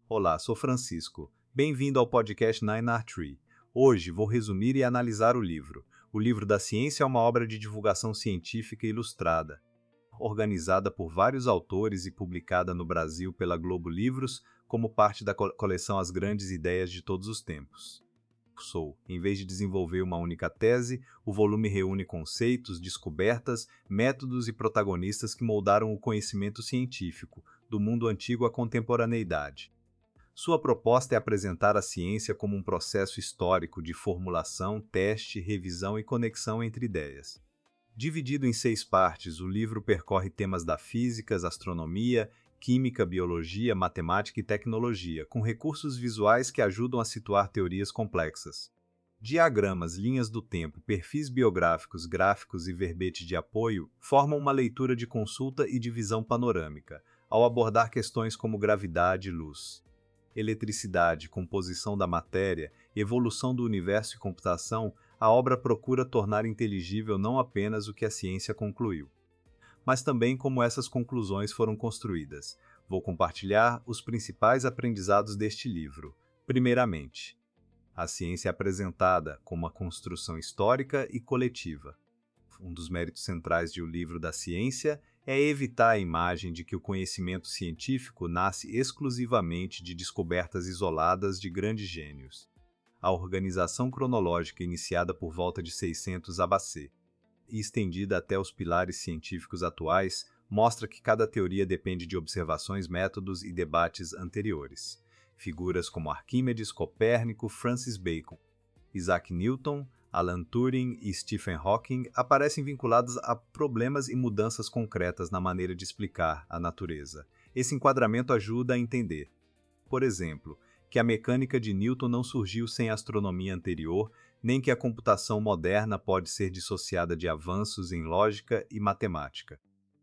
Olá, sou Francisco. Bem-vindo ao podcast Nine Art Tree. Hoje vou resumir e analisar o livro. O livro da ciência é uma obra de divulgação científica ilustrada, organizada por vários autores e publicada no Brasil pela Globo Livros como parte da coleção As Grandes Ideias de Todos os Tempos. Em vez de desenvolver uma única tese, o volume reúne conceitos, descobertas, métodos e protagonistas que moldaram o conhecimento científico, do mundo antigo à contemporaneidade. Sua proposta é apresentar a ciência como um processo histórico de formulação, teste, revisão e conexão entre ideias. Dividido em 6 partes, o livro percorre temas da física, astronomia, química, biologia, matemática e tecnologia, com recursos visuais que ajudam a situar teorias complexas. Diagramas, linhas do tempo, perfis biográficos, gráficos e verbete de apoio formam uma leitura de consulta e de visão panorâmica, ao abordar questões como gravidade e luz, eletricidade, composição da matéria, evolução do universo e computação. A obra procura tornar inteligível não apenas o que a ciência concluiu, mas também como essas conclusões foram construídas. Vou compartilhar os principais aprendizados deste livro. Primeiramente, a ciência é apresentada como uma construção histórica e coletiva. Um dos méritos centrais de O Livro da Ciência é evitar a imagem de que o conhecimento científico nasce exclusivamente de descobertas isoladas de grandes gênios. A organização cronológica iniciada por volta de 600 a.C. e estendida até os pilares científicos atuais mostra que cada teoria depende de observações, métodos e debates anteriores. Figuras como Arquímedes, Copérnico, Francis Bacon, Isaac Newton, Alan Turing e Stephen Hawking aparecem vinculadas a problemas e mudanças concretas na maneira de explicar a natureza. Esse enquadramento ajuda a entender, por exemplo, que a mecânica de Newton não surgiu sem a astronomia anterior, nem que a computação moderna pode ser dissociada de avanços em lógica e matemática.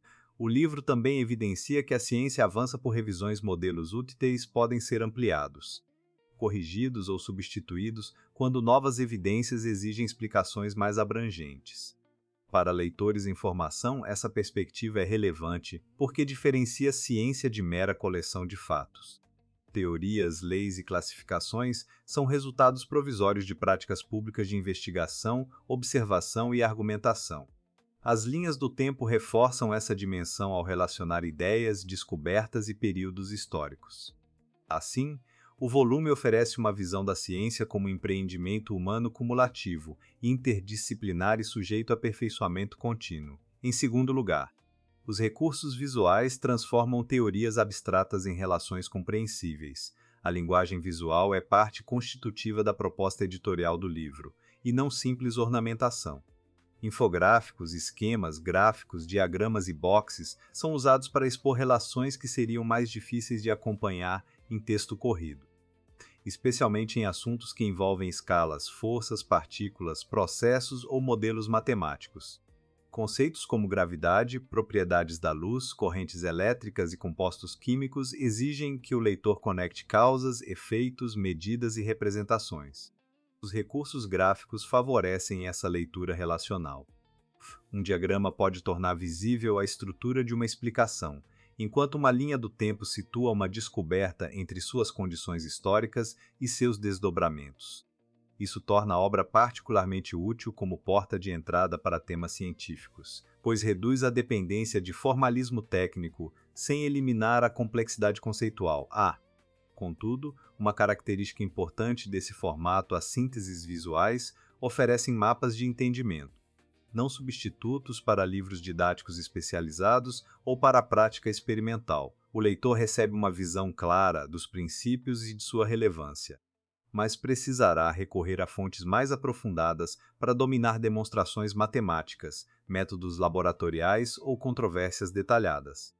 O livro também evidencia que a ciência avança por revisões. Modelos úteis podem ser ampliados, corrigidos ou substituídos quando novas evidências exigem explicações mais abrangentes. Para leitores em formação, essa perspectiva é relevante porque diferencia ciência de mera coleção de fatos. Teorias, leis e classificações são resultados provisórios de práticas públicas de investigação, observação e argumentação. As linhas do tempo reforçam essa dimensão ao relacionar ideias, descobertas e períodos históricos. Assim, o volume oferece uma visão da ciência como um empreendimento humano cumulativo, interdisciplinar e sujeito a aperfeiçoamento contínuo. Em segundo lugar, os recursos visuais transformam teorias abstratas em relações compreensíveis. A linguagem visual é parte constitutiva da proposta editorial do livro, e não simples ornamentação. Infográficos, esquemas, gráficos, diagramas e boxes são usados para expor relações que seriam mais difíceis de acompanhar em texto corrido, especialmente em assuntos que envolvem escalas, forças, partículas, processos ou modelos matemáticos. Conceitos como gravidade, propriedades da luz, correntes elétricas e compostos químicos exigem que o leitor conecte causas, efeitos, medidas e representações. Os recursos gráficos favorecem essa leitura relacional. Um diagrama pode tornar visível a estrutura de uma explicação, enquanto uma linha do tempo situa uma descoberta entre suas condições históricas e seus desdobramentos. Isso torna a obra particularmente útil como porta de entrada para temas científicos, pois reduz a dependência de formalismo técnico sem eliminar a complexidade conceitual. Contudo, uma característica importante desse formato, as sínteses visuais, oferecem mapas de entendimento, não substitutos para livros didáticos especializados ou para a prática experimental. O leitor recebe uma visão clara dos princípios e de sua relevância, mas precisará recorrer a fontes mais aprofundadas para dominar demonstrações matemáticas, métodos laboratoriais ou controvérsias detalhadas.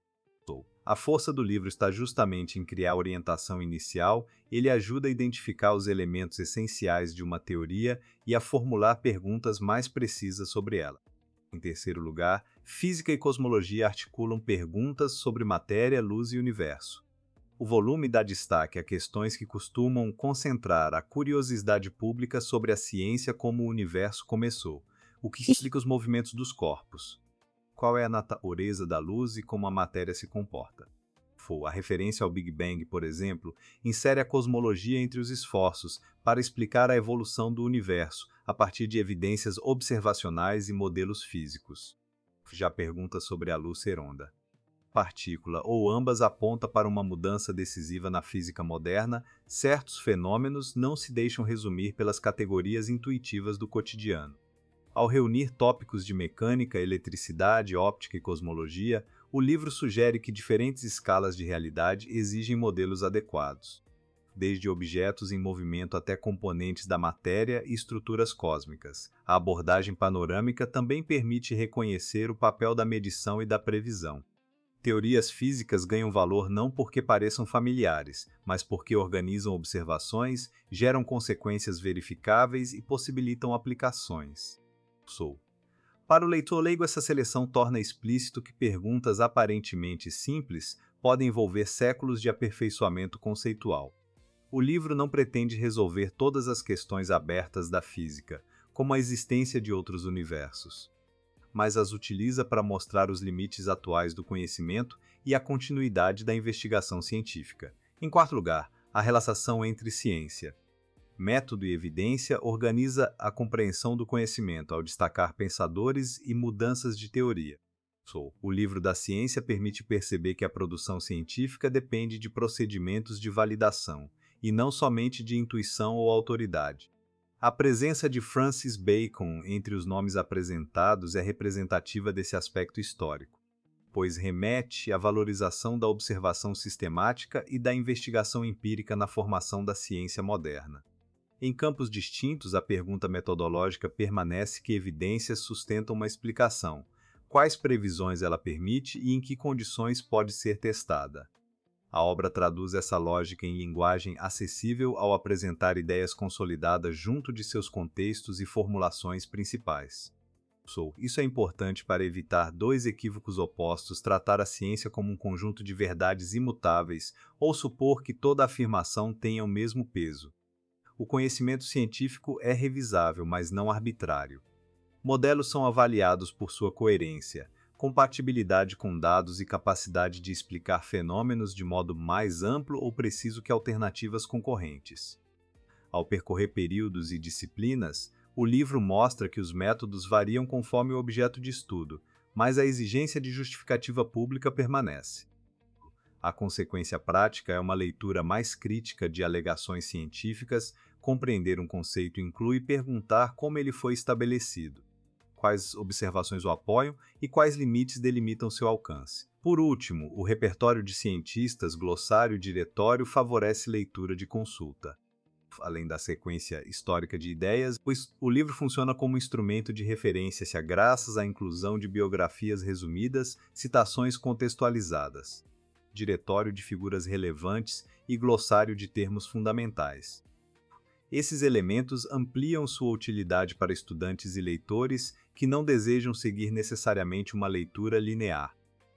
A força do livro está justamente em criar a orientação inicial. Ele ajuda a identificar os elementos essenciais de uma teoria e a formular perguntas mais precisas sobre ela. Em terceiro lugar, física e cosmologia articulam perguntas sobre matéria, luz e universo. O volume dá destaque a questões que costumam concentrar a curiosidade pública sobre a ciência, como o universo começou, o que explica os movimentos dos corpos, qual é a natureza da luz e como a matéria se comporta. A referência ao Big Bang, por exemplo, insere a cosmologia entre os esforços para explicar a evolução do universo a partir de evidências observacionais e modelos físicos. Já pergunta sobre a luz ser onda, partícula ou ambas aponta para uma mudança decisiva na física moderna, certos fenômenos não se deixam resumir pelas categorias intuitivas do cotidiano. Ao reunir tópicos de mecânica, eletricidade, óptica e cosmologia, o livro sugere que diferentes escalas de realidade exigem modelos adequados, desde objetos em movimento até componentes da matéria e estruturas cósmicas. A abordagem panorâmica também permite reconhecer o papel da medição e da previsão. Teorias físicas ganham valor não porque pareçam familiares, mas porque organizam observações, geram consequências verificáveis e possibilitam aplicações. Para o leitor leigo, essa seleção torna explícito que perguntas aparentemente simples podem envolver séculos de aperfeiçoamento conceitual. O livro não pretende resolver todas as questões abertas da física, como a existência de outros universos, mas as utiliza para mostrar os limites atuais do conhecimento e a continuidade da investigação científica. Em quarto lugar, a relação entre ciência, método e evidência organiza a compreensão do conhecimento ao destacar pensadores e mudanças de teoria. O livro da ciência permite perceber que a produção científica depende de procedimentos de validação, e não somente de intuição ou autoridade. A presença de Francis Bacon entre os nomes apresentados é representativa desse aspecto histórico, pois remete à valorização da observação sistemática e da investigação empírica na formação da ciência moderna. Em campos distintos, a pergunta metodológica permanece: que evidências sustentam uma explicação? Quais previsões ela permite e em que condições pode ser testada? A obra traduz essa lógica em linguagem acessível ao apresentar ideias consolidadas junto de seus contextos e formulações principais. Isso é importante para evitar dois equívocos opostos: tratar a ciência como um conjunto de verdades imutáveis ou supor que toda afirmação tenha o mesmo peso. O conhecimento científico é revisável, mas não arbitrário. Modelos são avaliados por sua coerência, compatibilidade com dados e capacidade de explicar fenômenos de modo mais amplo ou preciso que alternativas concorrentes. Ao percorrer períodos e disciplinas, o livro mostra que os métodos variam conforme o objeto de estudo, mas a exigência de justificativa pública permanece. A consequência prática é uma leitura mais crítica de alegações científicas. Compreender um conceito inclui perguntar como ele foi estabelecido, quais observações o apoiam e quais limites delimitam seu alcance. Por último, o repertório de cientistas, glossário e diretório favorece leitura de consulta. Além da sequência histórica de ideias, o livro funciona como instrumento de referência graças à inclusão de biografias resumidas, citações contextualizadas, diretório de figuras relevantes e glossário de termos fundamentais. Esses elementos ampliam sua utilidade para estudantes e leitores que não desejam seguir necessariamente uma leitura linear.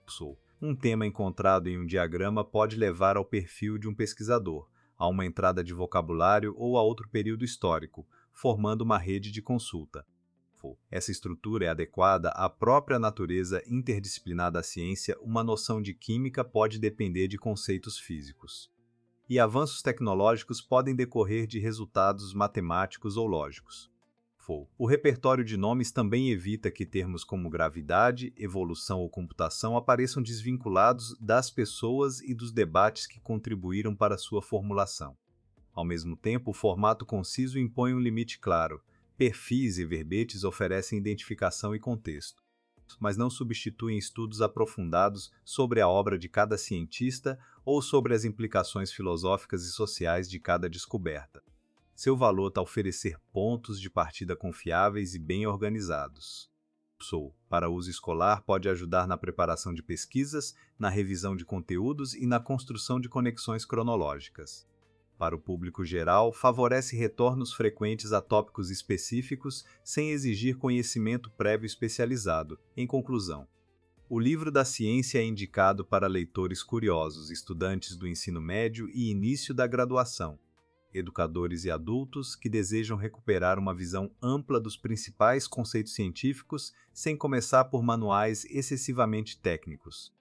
Um tema encontrado em um diagrama pode levar ao perfil de um pesquisador, a uma entrada de vocabulário ou a outro período histórico, formando uma rede de consulta. Essa estrutura é adequada à própria natureza interdisciplinar da ciência. Uma noção de química pode depender de conceitos físicos, e avanços tecnológicos podem decorrer de resultados matemáticos ou lógicos. O repertório de nomes também evita que termos como gravidade, evolução ou computação apareçam desvinculados das pessoas e dos debates que contribuíram para sua formulação. Ao mesmo tempo, o formato conciso impõe um limite claro. Perfis e verbetes oferecem identificação e contexto, mas não substituem estudos aprofundados sobre a obra de cada cientista ou sobre as implicações filosóficas e sociais de cada descoberta. Seu valor está oferecer pontos de partida confiáveis e bem organizados. Para uso escolar, pode ajudar na preparação de pesquisas, na revisão de conteúdos e na construção de conexões cronológicas. Para o público geral, favorece retornos frequentes a tópicos específicos sem exigir conhecimento prévio especializado. Em conclusão, o livro da ciência é indicado para leitores curiosos, estudantes do ensino médio e início da graduação, educadores e adultos que desejam recuperar uma visão ampla dos principais conceitos científicos sem começar por manuais excessivamente técnicos.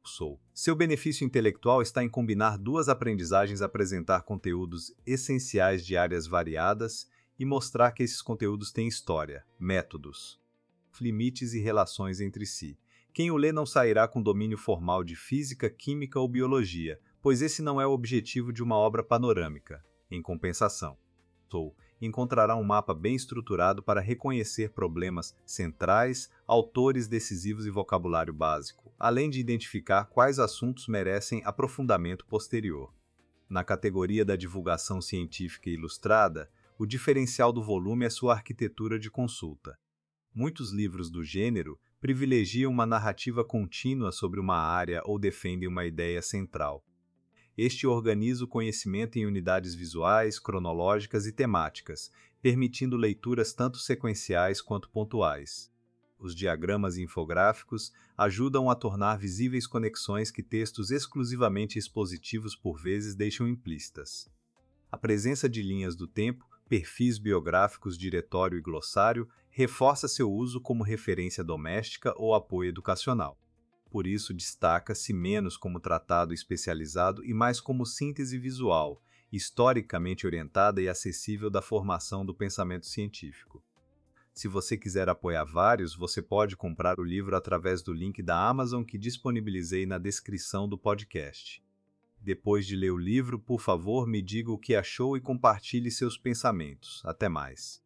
Sou. Seu benefício intelectual está em combinar duas aprendizagens, apresentar conteúdos essenciais de áreas variadas e mostrar que esses conteúdos têm história, métodos, limites e relações entre si. Quem o lê não sairá com domínio formal de física, química ou biologia, pois esse não é o objetivo de uma obra panorâmica. Em compensação, encontrará um mapa bem estruturado para reconhecer problemas centrais, autores decisivos e vocabulário básico, além de identificar quais assuntos merecem aprofundamento posterior. Na categoria da divulgação científica ilustrada, o diferencial do volume é sua arquitetura de consulta. Muitos livros do gênero privilegiam uma narrativa contínua sobre uma área ou defendem uma ideia central. Este organiza o conhecimento em unidades visuais, cronológicas e temáticas, permitindo leituras tanto sequenciais quanto pontuais. Os diagramas e infográficos ajudam a tornar visíveis conexões que textos exclusivamente expositivos por vezes deixam implícitas. A presença de linhas do tempo, perfis biográficos, diretório e glossário reforça seu uso como referência doméstica ou apoio educacional. Por isso, destaca-se menos como tratado especializado e mais como síntese visual, historicamente orientada e acessível da formação do pensamento científico. Se você quiser apoiar vários, você pode comprar o livro através do link da Amazon que disponibilizei na descrição do podcast. Depois de ler o livro, por favor, me diga o que achou e compartilhe seus pensamentos. Até mais.